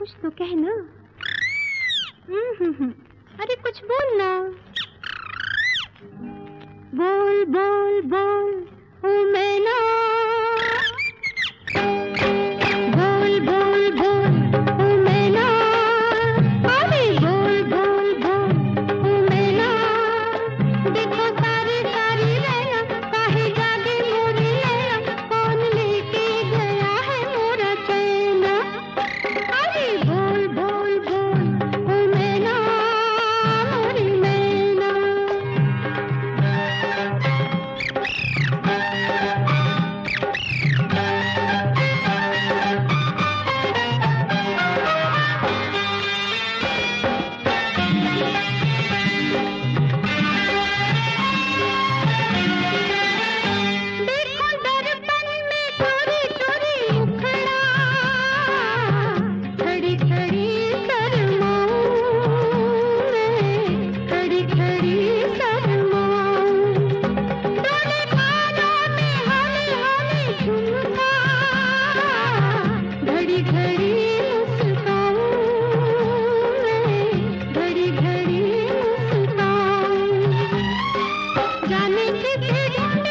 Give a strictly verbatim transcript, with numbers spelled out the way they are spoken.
कुछ तो कहना। हम्म हम्म हम्म। अरे कुछ बोलना। बोल बोल बोल ओ मैना, बोल बोल बोल ओ मैना, अरे बोल बोल बोल ओ मैना। देखो सारी सारी रहना, काहे जागे मोरी नैना, कौन लेके गया है मोरा चैना। अरे बोल बोल बोल ओ मैना, मोरी मैना। देखो दर्पण में चोरी चोरी मुखड़ा, खड़ी खड़ी शर्माऊं मैं, खड़ी खड़ी शर्माऊं। डोले कानों में हौले हौले झुमका, घड़ी घड़ी मुस्काऊं मैं, घड़ी घड़ी मुस्काऊं। जाने किसे ढूंढे